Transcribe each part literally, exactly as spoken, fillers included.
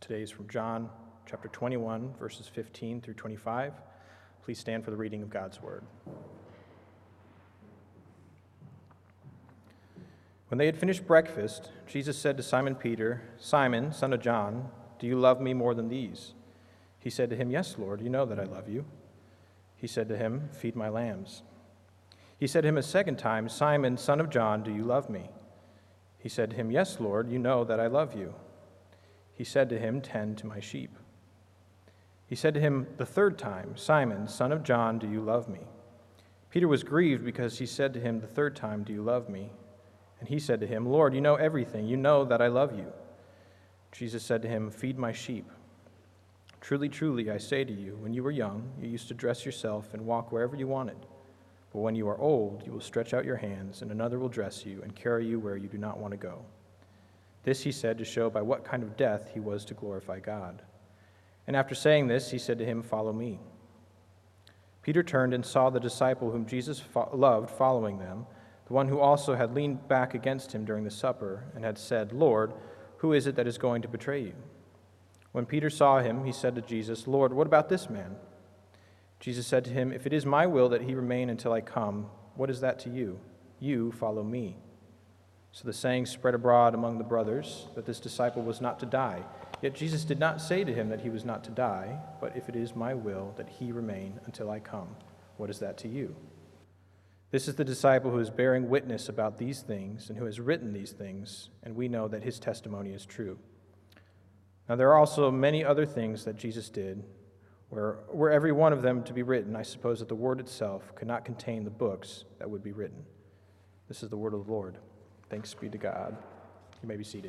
Today is from John chapter twenty-one, verses fifteen through twenty-five. Please stand for the reading of God's word. When they had finished breakfast, Jesus said to Simon Peter, "Simon, son of John, do you love me more than these?" He said to him, "Yes, Lord, you know that I love you." He said to him, "Feed my lambs." He said to him a second time, "Simon, son of John, do you love me?" He said to him, "Yes, Lord, you know that I love you." He said to him, "Tend to my sheep." He said to him the third time, "Simon, son of John, do you love me?" Peter was grieved because he said to him the third time, "Do you love me?" And he said to him, "Lord, you know everything. You know that I love you." Jesus said to him, "Feed my sheep. Truly, truly, I say to you, when you were young, you used to dress yourself and walk wherever you wanted. But when you are old, you will stretch out your hands, and another will dress you and carry you where you do not want to go." This he said to show by what kind of death he was to glorify God. And after saying this, he said to him, "Follow me." Peter turned and saw the disciple whom Jesus fo- loved following them, the one who also had leaned back against him during the supper and had said, "Lord, who is it that is going to betray you?" When Peter saw him, he said to Jesus, "Lord, what about this man?" Jesus said to him, "If it is my will that he remain until I come, what is that to you? You follow me." So the saying spread abroad among the brothers that this disciple was not to die. Yet Jesus did not say to him that he was not to die, but if it is my will that he remain until I come, what is that to you? This is the disciple who is bearing witness about these things and who has written these things, and we know that his testimony is true. Now there are also many other things that Jesus did. Were, were every one of them to be written, I suppose that the word itself could not contain the books that would be written. This is the word of the Lord. Thanks be to God. You may be seated.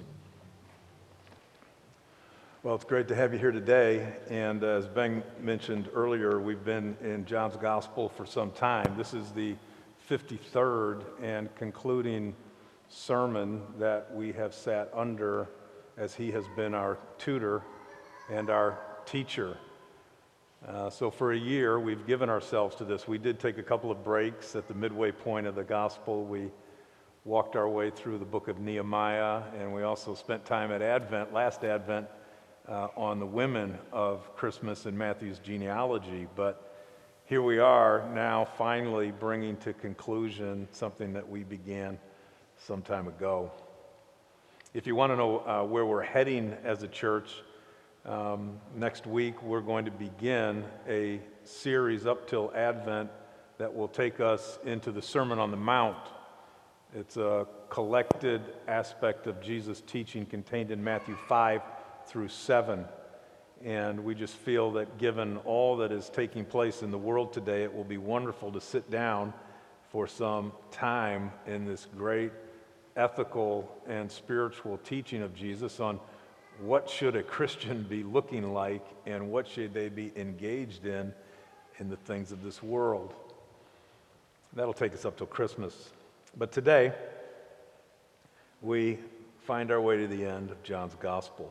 Well, it's great to have you here today. And as Ben mentioned earlier, we've been in John's Gospel for some time. This is the fifty-third and concluding sermon that we have sat under as he has been our tutor and our teacher. Uh, so for a year, we've given ourselves to this. We did take a couple of breaks at the midway point of the Gospel. We walked our way through the book of Nehemiah, and we also spent time at Advent, last Advent, uh, on the women of Christmas and Matthew's genealogy. But here we are now finally bringing to conclusion something that we began some time ago. If you want to know uh, where we're heading as a church, um, next week we're going to begin a series up till Advent that will take us into the Sermon on the Mount. It's a collected aspect of Jesus' teaching contained in Matthew five through seven. And we just feel that given all that is taking place in the world today, it will be wonderful to sit down for some time in this great ethical and spiritual teaching of Jesus on what should a Christian be looking like and what should they be engaged in in the things of this world. That'll take us up till Christmas. But today, we find our way to the end of John's Gospel.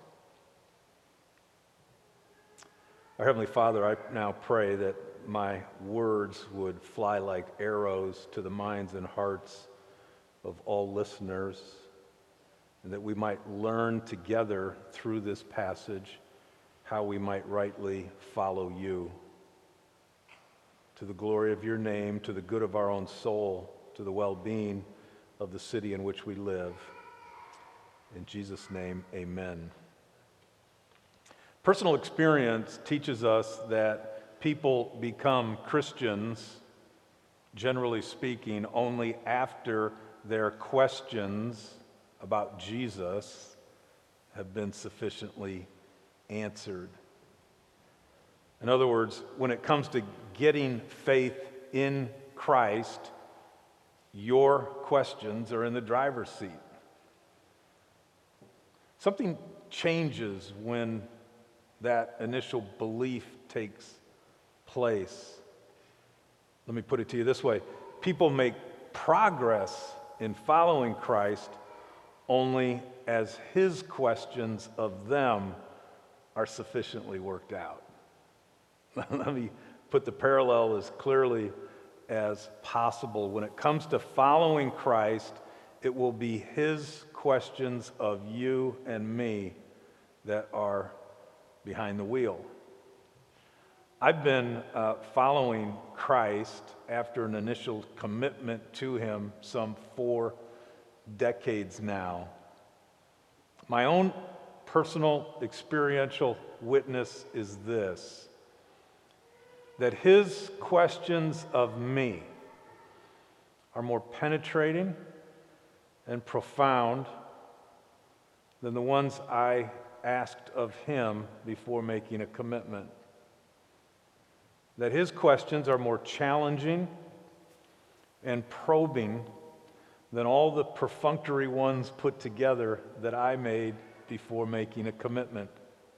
Our Heavenly Father, I now pray that my words would fly like arrows to the minds and hearts of all listeners, and that we might learn together through this passage how we might rightly follow you. To the glory of your name, to the good of our own soul, to the well-being of the city in which we live. In Jesus' name, amen. Personal experience teaches us that people become Christians, generally speaking, only after their questions about Jesus have been sufficiently answered. In other words, when it comes to getting faith in Christ, your questions are in the driver's seat. Something changes when that initial belief takes place. Let me put it to you this way. People make progress in following Christ only as his questions of them are sufficiently worked out. Let me put the parallel as clearly as possible. When it comes to following Christ, it will be his questions of you and me that are behind the wheel. I've been uh, following Christ after an initial commitment to him some four decades now. My own personal experiential witness is this, that his questions of me are more penetrating and profound than the ones I asked of him before making a commitment. That his questions are more challenging and probing than all the perfunctory ones put together that I made before making a commitment.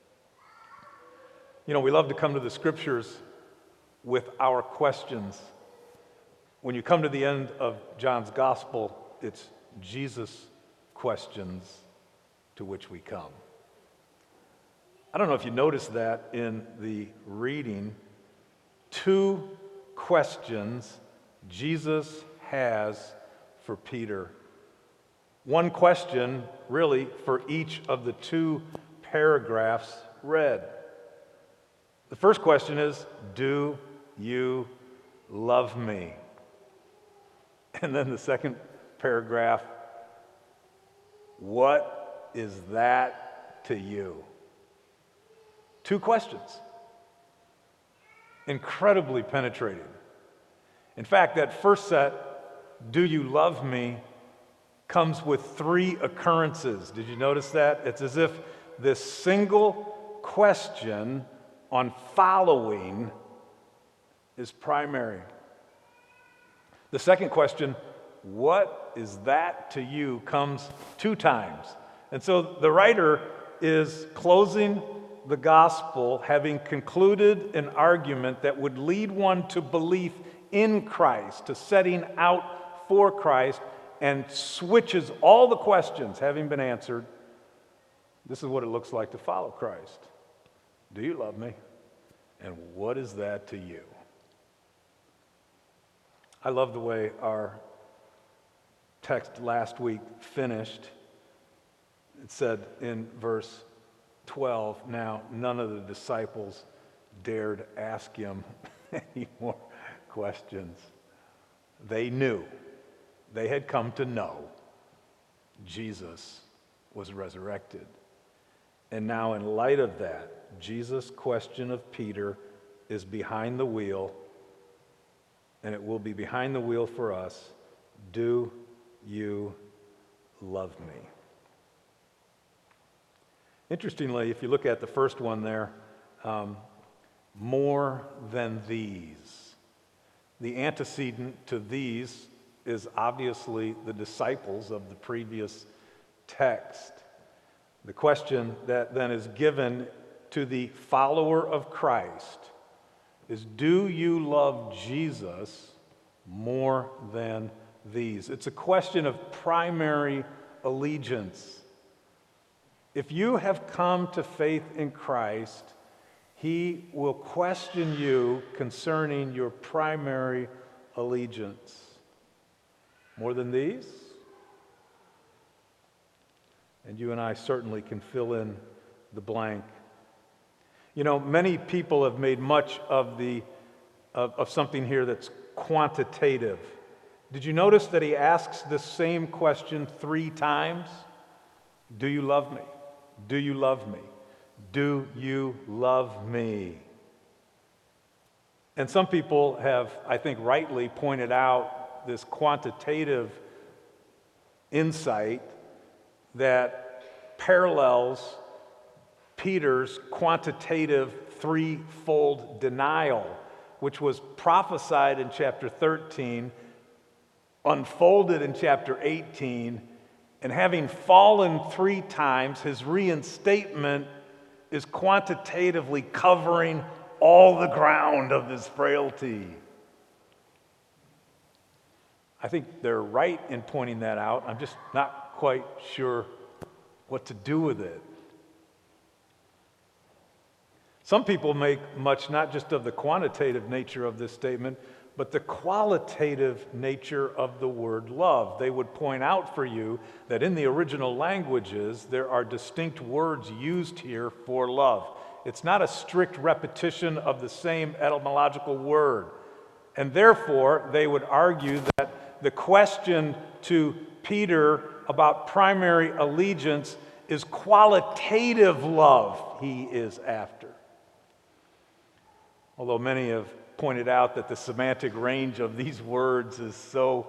You know, we love to come to the scriptures with our questions. When you come to the end of John's gospel, it's Jesus' questions to which we come. I don't know if you noticed that in the reading. Two questions Jesus has for Peter. One question, really, for each of the two paragraphs read. The first question is, do you love me? And then the second paragraph, what is that to you? Two questions. Incredibly penetrating. In fact, that first set, do you love me, comes with three occurrences. Did you notice that? It's as if this single question on following is primary. The second question, what is that to you, comes two times. And so the writer is closing the gospel having concluded an argument that would lead one to belief in Christ, to setting out for Christ, and switches all the questions having been answered. This is what it looks like to follow Christ. Do you love me? And what is that to you? I love the way our text last week finished. It said in verse twelve, now none of the disciples dared ask him any more questions. They knew, they had come to know Jesus was resurrected. And now in light of that, Jesus' question of Peter is behind the wheel, and it will be behind the wheel for us. Do you love me? Interestingly, if you look at the first one there, um, more than these. The antecedent to these is obviously the disciples of the previous text. The question that then is given to the follower of Christ is, do you love Jesus more than these? It's a question of primary allegiance. If you have come to faith in Christ, he will question you concerning your primary allegiance. More than these? And you and I certainly can fill in the blank. You know, many people have made much of the of, of something here that's quantitative. Did you notice that he asks the same question three times? Do you love me? Do you love me? Do you love me? And some people have, I think, rightly pointed out this quantitative insight that parallels Peter's quantitative threefold denial, which was prophesied in chapter thirteen, unfolded in chapter eighteen, and having fallen three times, his reinstatement is quantitatively covering all the ground of his frailty. I think they're right in pointing that out. I'm just not quite sure what to do with it. Some people make much not just of the quantitative nature of this statement, but the qualitative nature of the word love. They would point out for you that in the original languages, there are distinct words used here for love. It's not a strict repetition of the same etymological word. And therefore, they would argue that the question to Peter about primary allegiance is qualitative love he is after. Although many have pointed out that the semantic range of these words is so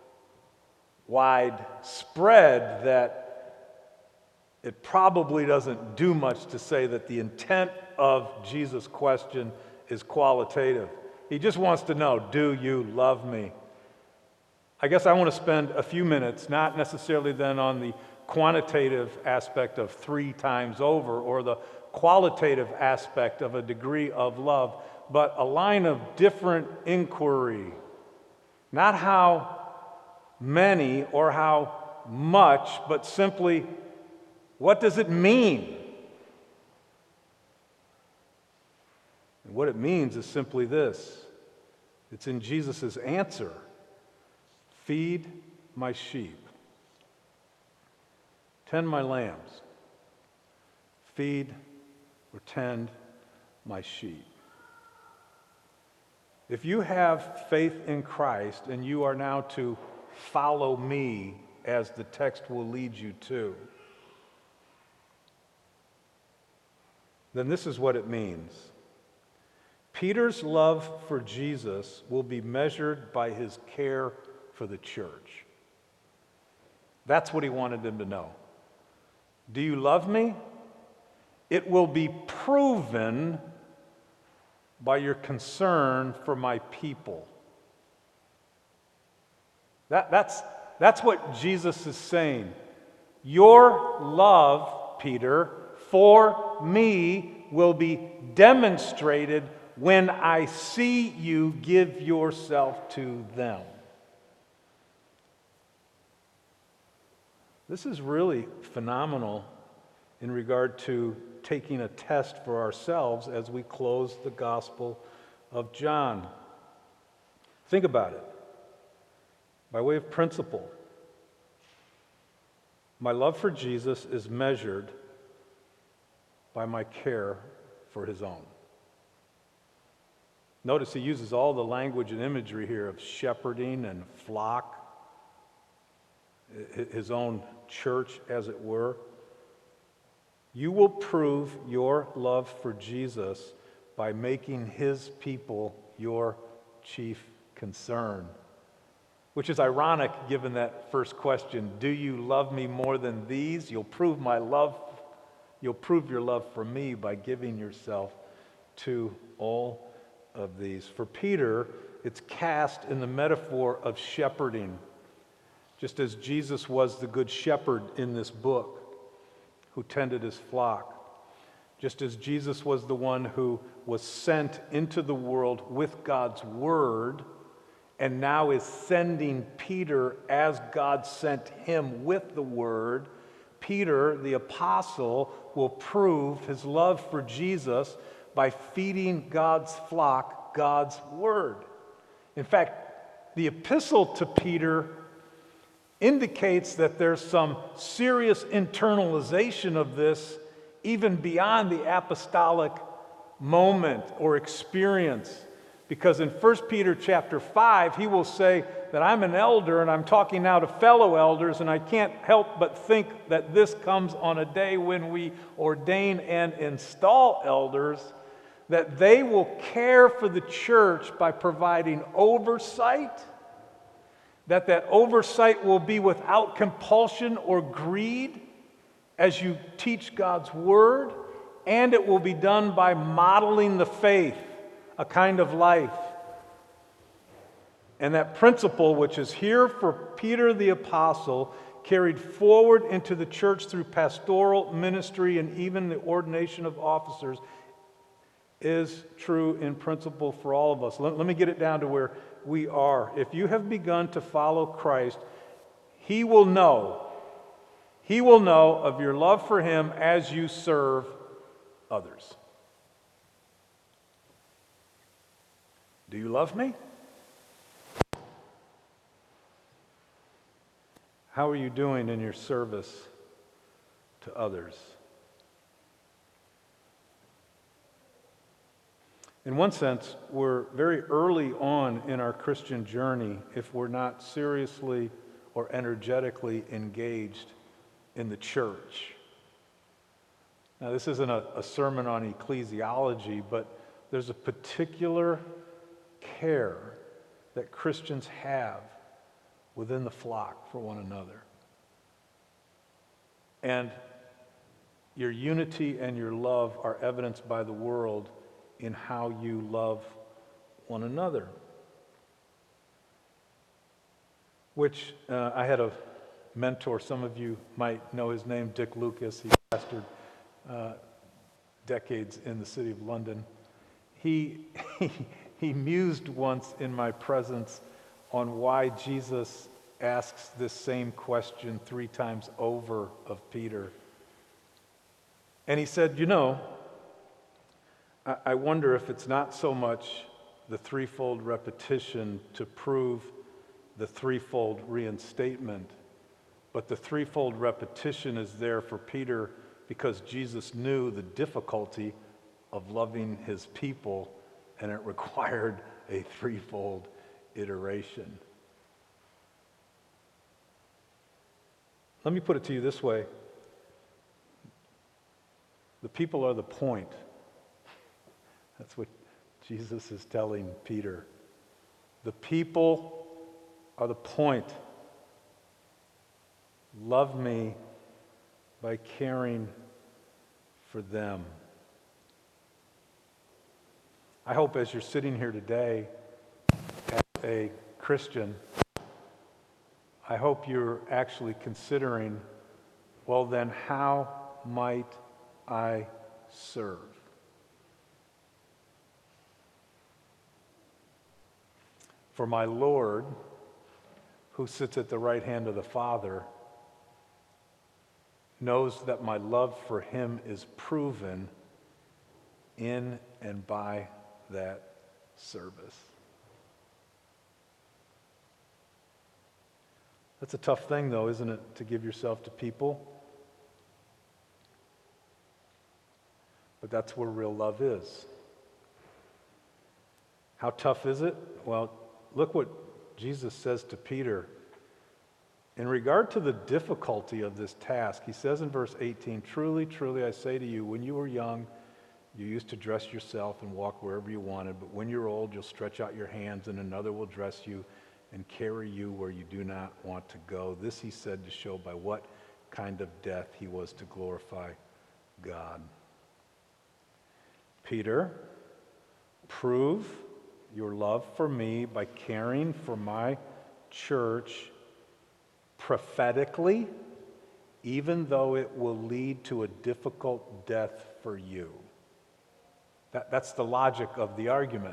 widespread that it probably doesn't do much to say that the intent of Jesus' question is qualitative. He just wants to know, do you love me? I guess I want to spend a few minutes, not necessarily then on the quantitative aspect of three times over or the qualitative aspect of a degree of love, but a line of different inquiry. Not how many or how much, but simply, what does it mean? And what it means is simply this. It's in Jesus' answer. Feed my sheep. Tend my lambs. Feed or tend my sheep. If you have faith in Christ and you are now to follow me, as the text will lead you to, then this is what it means. Peter's love for Jesus will be measured by his care for the church. That's what he wanted them to know. Do you love me? It will be proven by your concern for my people. That, that's, that's what Jesus is saying. Your love, Peter, for me will be demonstrated when I see you give yourself to them. This is really phenomenal in regard to taking a test for ourselves as we close the Gospel of John. Think about it. By way of principle, my love for Jesus is measured by my care for his own. Notice he uses all the language and imagery here of shepherding and flock, his own church, as it were. You will prove your love for Jesus by making his people your chief concern. Which is ironic given that first question, do you love me more than these? You'll prove my love, you'll prove your love for me by giving yourself to all of these. For Peter, it's cast in the metaphor of shepherding, just as Jesus was the good shepherd in this book who tended his flock, just as Jesus was the one who was sent into the world with God's word and now is sending Peter as God sent him with the word. Peter, the apostle, will prove his love for Jesus by feeding God's flock God's word. In fact, the epistle to Peter indicates that there's some serious internalization of this even beyond the apostolic moment or experience. Because in First Peter chapter five, he will say that I'm an elder and I'm talking now to fellow elders, and I can't help but think that this comes on a day when we ordain and install elders, that they will care for the church by providing oversight, that that oversight will be without compulsion or greed as you teach God's word, and it will be done by modeling the faith, a kind of life. And that principle, which is here for Peter the apostle, carried forward into the church through pastoral ministry and even the ordination of officers, is true in principle for all of us. Let, let me get it down to where we are. If you have begun to follow Christ, he will know, he will know of your love for him as you serve others. Do you love me? How are you doing in your service to others? In one sense, we're very early on in our Christian journey if we're not seriously or energetically engaged in the church. Now, this isn't a, a sermon on ecclesiology, but there's a particular care that Christians have within the flock for one another. And your unity and your love are evidenced by the world in how you love one another. Which uh, I had a mentor, some of you might know his name, Dick Lucas. He pastored uh, decades in the city of London. He, he, he mused once in my presence on why Jesus asks this same question three times over of Peter. And he said, you know, I, I wonder if it's not so much the threefold repetition to prove the threefold reinstatement, but the threefold repetition is there for Peter because Jesus knew the difficulty of loving his people, and it required a threefold iteration. Let me put it to you this way. The people are the point. That's what Jesus is telling Peter. The people are the point. Love me by caring for them. I hope as you're sitting here today as a Christian, I hope you're actually considering, well then, how might I serve? For my Lord, who sits at the right hand of the Father, knows that my love for him is proven in and by that service. That's a tough thing, though, isn't it, to give yourself to people? But that's where real love is. How tough is it? Well, look what Jesus says to Peter. In regard to the difficulty of this task, he says in verse eighteen, "Truly, truly, I say to you, when you were young, you used to dress yourself and walk wherever you wanted, but when you're old, you'll stretch out your hands and another will dress you and carry you where you do not want to go." This he said to show by what kind of death he was to glorify God. Peter, prove your love for me by caring for my church prophetically, even though it will lead to a difficult death for you. That, that's the logic of the argument.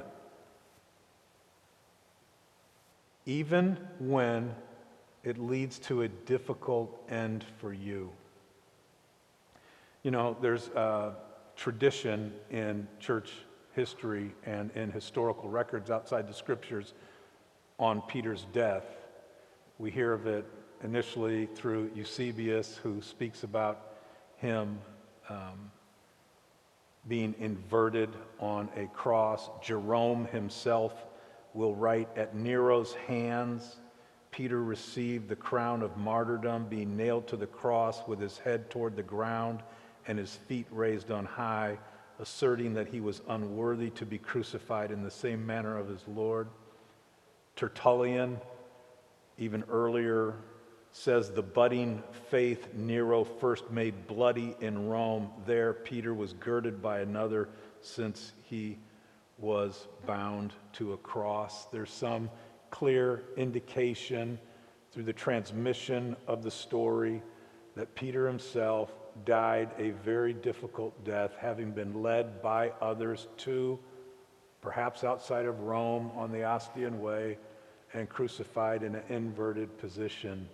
Even when it leads to a difficult end for you. You know, there's a tradition in church history and in historical records outside the scriptures on Peter's death. We hear of it initially through Eusebius, who speaks about him um, being inverted on a cross. Jerome himself will write, "At Nero's hands, Peter received the crown of martyrdom, being nailed to the cross with his head toward the ground and his feet raised on high, asserting that he was unworthy to be crucified in the same manner of his Lord." Tertullian, even earlier, says the budding faith Nero first made bloody in Rome. There Peter was girded by another, since he was bound to a cross. There's some clear indication through the transmission of the story that Peter himself died a very difficult death, having been led by others to, perhaps outside of Rome on the Ostian Way, and crucified in an inverted position,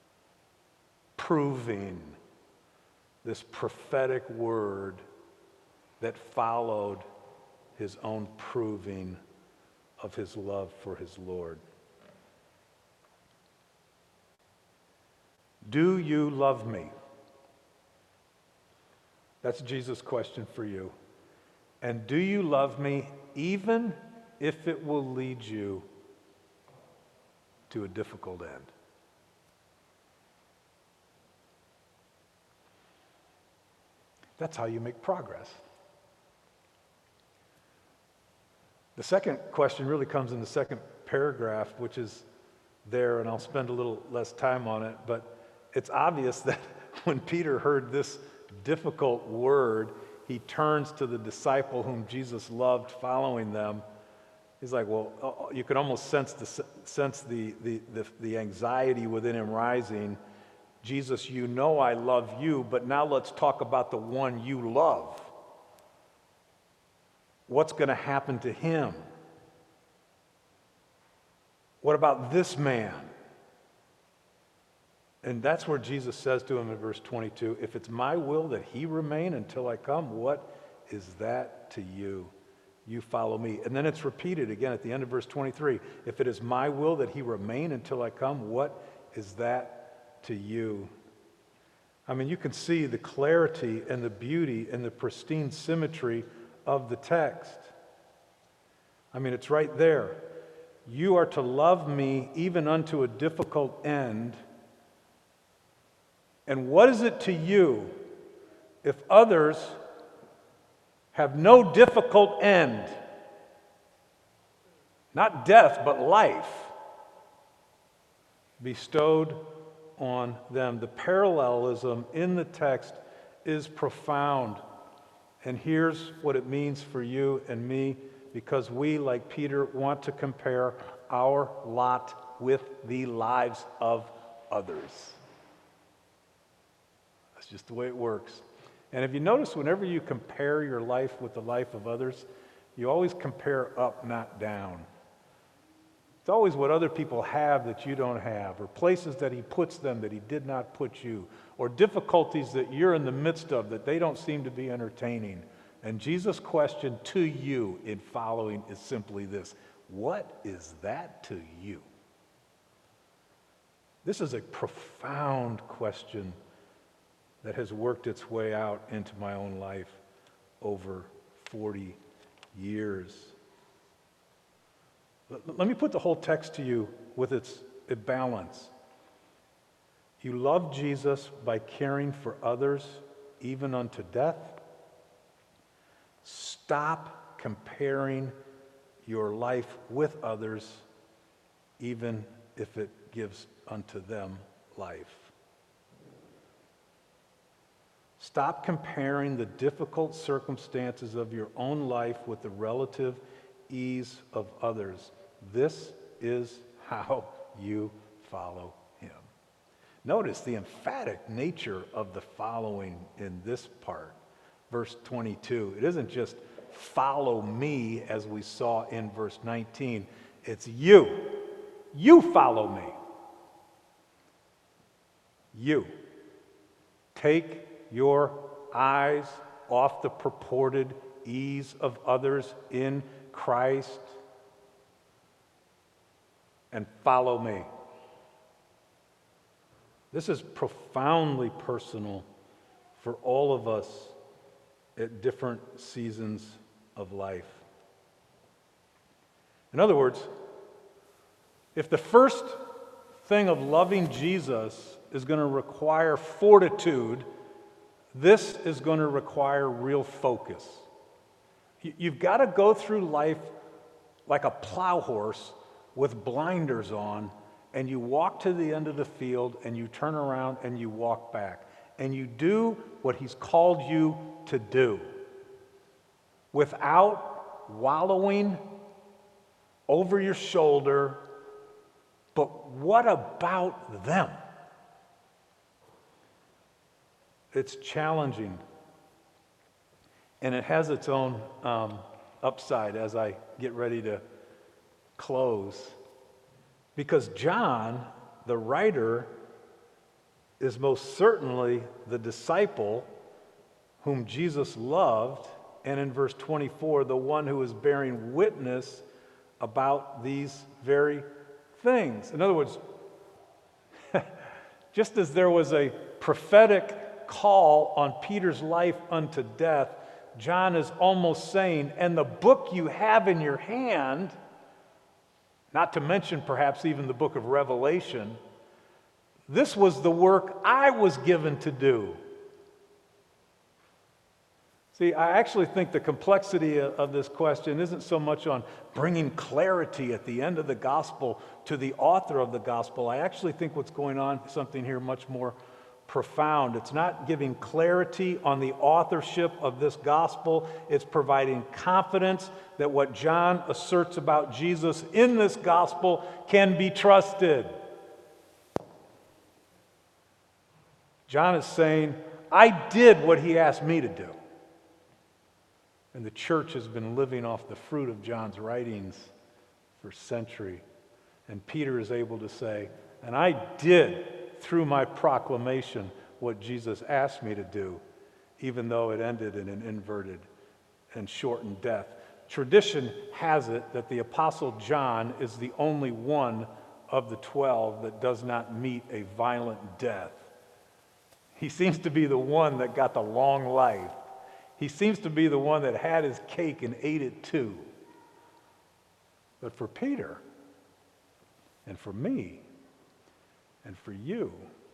proving this prophetic word that followed his own proving of his love for his Lord. Do you love me? That's Jesus' question for you. And do you love me even if it will lead you to a difficult end? That's how you make progress. The second question really comes in the second paragraph, which is there, and I'll spend a little less time on it, but it's obvious that when Peter heard this difficult word, he turns to the disciple whom Jesus loved following them. He's like, well, you can almost sense the sense the, the, the, the anxiety within him rising. Jesus, you know I love you, but now let's talk about the one you love. What's going to happen to him? What about this man? And that's where Jesus says to him in verse twenty-two, if it's my will that he remain until I come, what is that to you? You follow me. And then it's repeated again at the end of verse twenty-three. If it is my will that he remain until I come, what is that to you? I mean, you can see the clarity and the beauty and the pristine symmetry of the text. I mean, it's right there. You are to love me even unto a difficult end. And what is it to you if others have no difficult end? Not death, but life bestowed on them. The parallelism in the text is profound. And here's what it means for you and me, because we, like Peter, want to compare our lot with the lives of others. That's just the way it works. And if you notice, whenever you compare your life with the life of others, you always compare up, not down. It's always what other people have that you don't have, or places that he puts them that he did not put you, or difficulties that you're in the midst of that they don't seem to be entertaining. And Jesus' question to you in following is simply this: what is that to you? This is a profound question that has worked its way out into my own life over forty years. Let me put the whole text to you with its balance. You love Jesus by caring for others, even unto death. Stop comparing your life with others, even if it gives unto them life. Stop comparing the difficult circumstances of your own life with the relative ease of others. This is how you follow him. Notice the emphatic nature of the following in this part. Verse twenty-two, it isn't just follow me as we saw in verse nineteen. It's you. You follow me. You. Take your eyes off the purported ease of others in Christ and follow me. This is profoundly personal for all of us at different seasons of life. In other words, if the first thing of loving Jesus is going to require fortitude, this is going to require real focus. You've got to go through life like a plow horse with blinders on, and you walk to the end of the field, and you turn around and you walk back. And you do what he's called you to do without wallowing over your shoulder. But what about them? It's challenging. And it has its own um, upside as I get ready to close. Because John, the writer, is most certainly the disciple whom Jesus loved, and in verse twenty-four, the one who is bearing witness about these very things. In other words, just as there was a prophetic call on Peter's life unto death, John is almost saying, and the book you have in your hand, not to mention perhaps even the book of Revelation, this was the work I was given to do. See, I actually think the complexity of this question isn't so much on bringing clarity at the end of the gospel to the author of the gospel. I actually think what's going on is something here much more profound. It's not giving clarity on the authorship of this gospel. It's providing confidence that what John asserts about Jesus in this gospel can be trusted. John is saying, I did what he asked me to do. And the church has been living off the fruit of John's writings for centuries. And Peter is able to say, and I did, through my proclamation, what Jesus asked me to do, even though it ended in an inverted and shortened death. Tradition has it that the Apostle John is the only one of the twelve that does not meet a violent death. He seems to be the one that got the long life. He seems to be the one that had his cake and ate it too. But for Peter, and for me, and for you,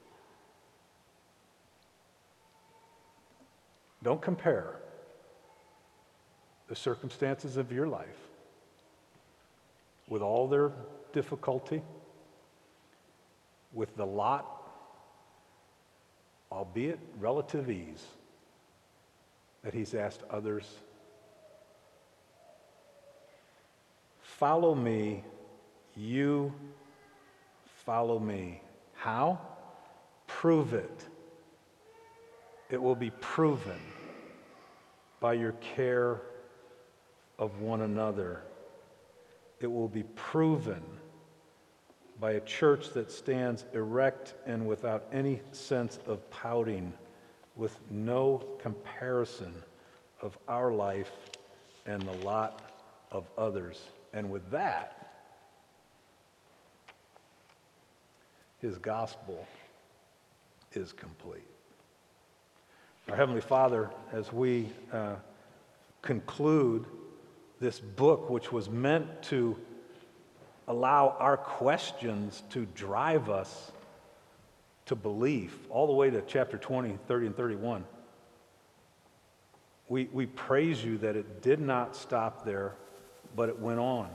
don't compare the circumstances of your life with all their difficulty, with the lot, albeit relative ease, that he's asked others. Follow me, you follow me. How? Prove it. It will be proven by your care of one another. It will be proven by a church that stands erect and without any sense of pouting, with no comparison of our life and the lot of others. And with that, his gospel is complete. Our Heavenly Father, as we uh, conclude this book, which was meant to allow our questions to drive us to belief, all the way to chapter twenty, thirty, and thirty-one, we, we praise you that it did not stop there, but it went on.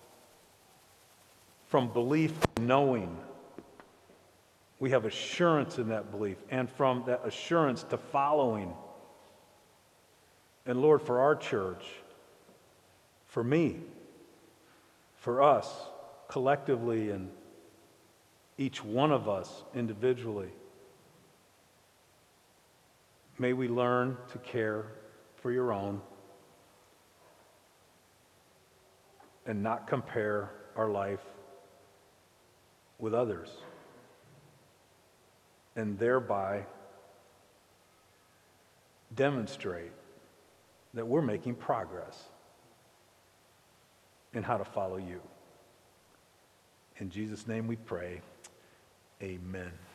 From belief to knowing, we have assurance in that belief, and from that assurance to following. And Lord, for our church, for me, for us, collectively, and each one of us individually, may we learn to care for your own and not compare our life with others, and thereby demonstrate that we're making progress in how to follow you. In Jesus' name we pray, amen.